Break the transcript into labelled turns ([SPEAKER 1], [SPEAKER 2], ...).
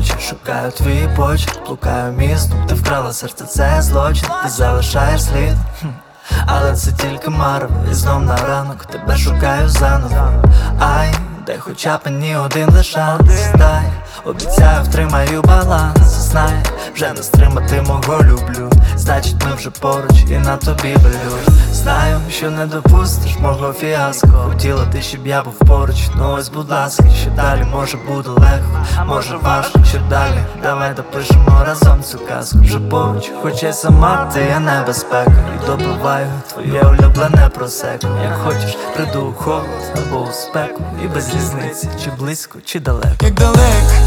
[SPEAKER 1] ночі шукаю твої почерк, блукаю містом, ти вкрала серце, це злочин, ти залишаєш слід. Але це тільки марво, і знов на ранок тебе шукаю заново. Ай, дай хоча б мені один лиш шанс, дай, обіцяю, втримаю баланс. Знай, вже не стримати мого люблю, значить ми вже поруч і на тобі болю. Знаю, що не допустиш мого фіаско, хотіла ти, щоб я був поруч, ну ось будь ласка. Що далі, може буде легко, може важко, що далі, давай допишемо разом цю казку. Вже поруч, хоч я сама, ти є небезпека, і добиваю твоє улюблене просеко. Як хочеш, приду у холод або у спеку, і без різниці, чи близько, чи далеко.
[SPEAKER 2] Як далеко